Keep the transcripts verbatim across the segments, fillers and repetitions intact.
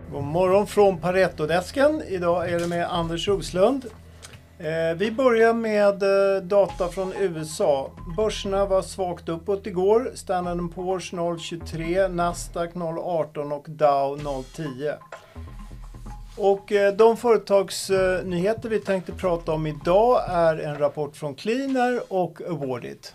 God morgon från Pareto-desken. Idag är det med Anders Roslund. Eh, vi börjar med eh, data från U S A. Börserna var svagt uppåt igår. Standard and Poor's noll komma tjugotre, Nasdaq noll komma arton och Dow noll komma tio. Och eh, de företagsnyheter vi tänkte prata om idag är en rapport från Cleaner och Awardit.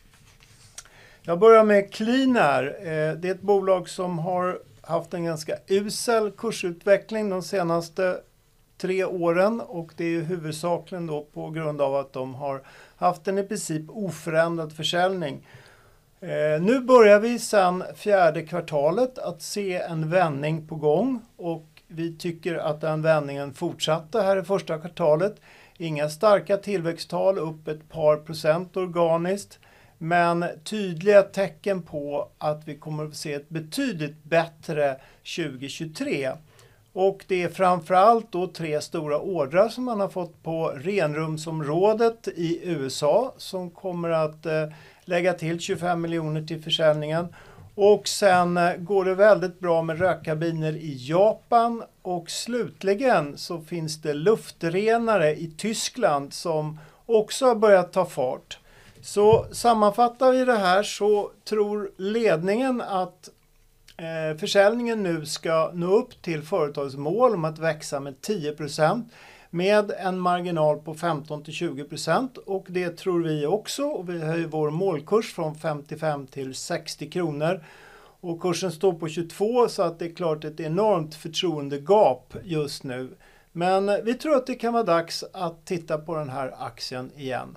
Jag börjar med Cleaner. Eh, det är ett bolag som har haft en ganska usel kursutveckling de senaste tre åren, och det är ju huvudsakligen då på grund av att de har haft en i princip oförändrad försäljning. Eh, nu börjar vi sedan fjärde kvartalet att se en vändning på gång, och vi tycker att den vändningen fortsatte här i första kvartalet. Inga starka tillväxttal, upp ett par procent organiskt. Men tydliga tecken på att vi kommer att se ett betydligt bättre tjugo tjugotre. Och det är framförallt då tre stora ordrar som man har fått på renrumsområdet i U S A som kommer att eh, lägga till tjugofem miljoner till försäljningen. Och sen eh, går det väldigt bra med rökkabiner i Japan, och slutligen så finns det luftrenare i Tyskland som också har börjat ta fart. Så sammanfattar vi det här så tror ledningen att eh, försäljningen nu ska nå upp till företagets mål om att växa med tio procent med en marginal på femton till tjugo procent, och det tror vi också, och vi höjer vår målkurs från femtiofem till sextio kronor, och kursen står på tjugotvå, så att det är klart ett enormt förtroendegap just nu. Men vi tror att det kan vara dags att titta på den här aktien igen.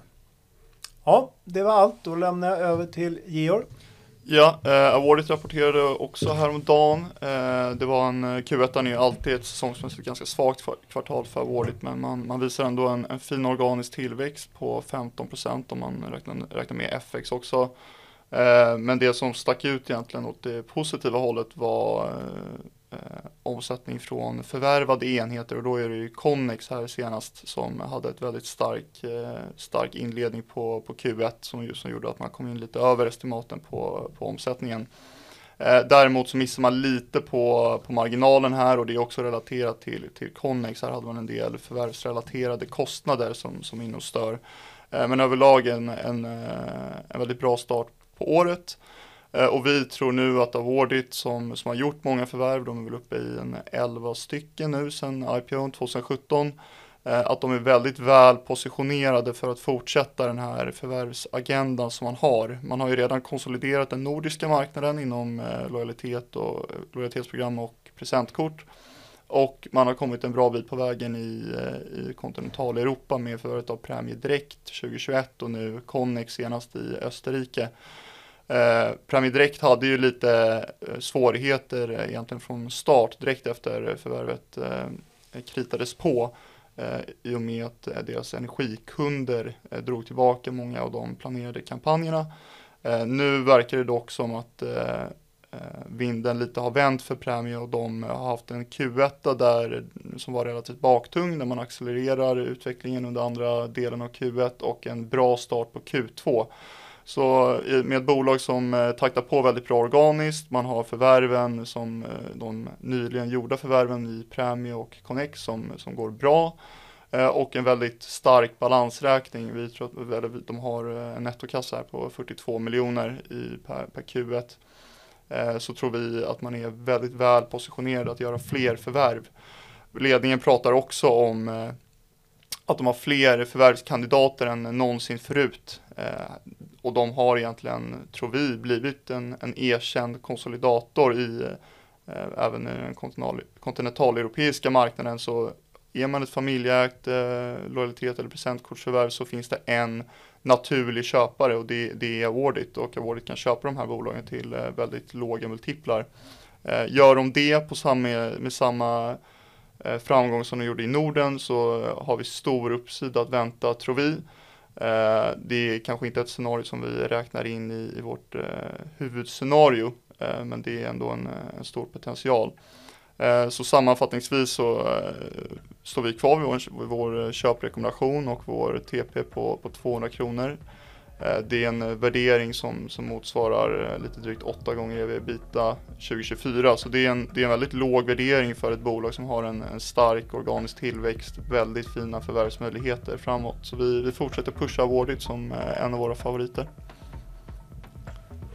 Ja, det var allt. Då lämnar jag över till Georg. Ja, eh, Awardit rapporterade också häromdagen. Eh, det var en Q ett, är ju alltid ett säsongsmässigt ganska svagt kvartal för Awardit, men man, man visar ändå en, en fin organisk tillväxt på femton procent om man räknar, räknar med F X också. Eh, men det som stack ut egentligen åt det positiva hållet var eh, Eh, omsättning från förvärvade enheter, och då är det ju Connex här senast som hade ett väldigt stark, eh, stark inledning på, på Q ett som, som gjorde att man kom in lite över estimaten på, på omsättningen. Eh, däremot så missar man lite på, på marginalen här, och det är också relaterat till, till Connex. Här hade man en del förvärvsrelaterade kostnader som, som in och stör. Eh, men överlag en, en, en väldigt bra start på året. Och vi tror nu att Awardit som, som har gjort många förvärv, de är väl uppe i en elva stycken nu sedan I P O tjugohundrasjutton, att de är väldigt väl positionerade för att fortsätta den här förvärvsagendan som man har. Man har ju redan konsoliderat den nordiska marknaden inom lojalitet och lojalitetsprogram och presentkort. Och man har kommit en bra bit på vägen i, i kontinentaleuropa med förvärvet av Prämiedirekt tjugohundratjugoett och nu Connex senast i Österrike. Eh, Prämiedirekt hade ju lite eh, svårigheter eh, egentligen från start direkt efter förvärvet eh, kritades på eh, i och med att eh, deras energikunder eh, drog tillbaka många av de planerade kampanjerna. Eh, nu verkar det dock som att eh, vinden lite har vänt för Prämie, och de har haft en Q ett där som var relativt baktung där man accelererar utvecklingen under andra delen av Q ett och en bra start på Q två. Så med ett bolag som taktar på väldigt bra organiskt, man har förvärven som de nyligen gjorda förvärven i Prämie och Connex som, som går bra, och en väldigt stark balansräkning. Vi tror att de har en nettokassa här på fyrtiotvå miljoner i, per, per Q ett. Så tror vi att man är väldigt väl positionerad att göra fler förvärv. Ledningen pratar också om att de har fler förvärvskandidater än någonsin förut. Och de har egentligen, tror vi, blivit en, en erkänd konsolidator i eh, även i den kontinental, kontinentaleuropeiska marknaden. Så är man ett familjeägt eh, lojalitet eller presentkortsförvärv så finns det en naturlig köpare, och det, det är Awardit. Och Awardit kan köpa de här bolagen till eh, väldigt låga multiplar. Eh, gör de det på samma, med samma eh, framgång som de gjorde i Norden, så har vi stor uppsida att vänta, tror vi. Uh, det är kanske inte ett scenario som vi räknar in i, i vårt uh, huvudscenario, uh, men det är ändå en, en stor potential. Uh, så sammanfattningsvis så uh, står vi kvar vid vår, vid vår köprekommendation och vår T P på, på tvåhundra kronor. Eh, det är en värdering som, som motsvarar eh, lite drygt åtta gånger E V/EBITDA tjugo tjugofyra. Så det är, en, det är en väldigt låg värdering för ett bolag som har en, en stark organisk tillväxt, väldigt fina förvärvsmöjligheter framåt. Så vi, vi fortsätter pusha Awardit som eh, en av våra favoriter.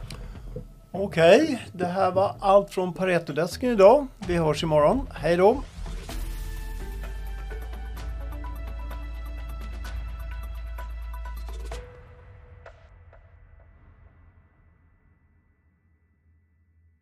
Okej, det här var allt från Paretodesken idag. Vi hörs imorgon. Hej då!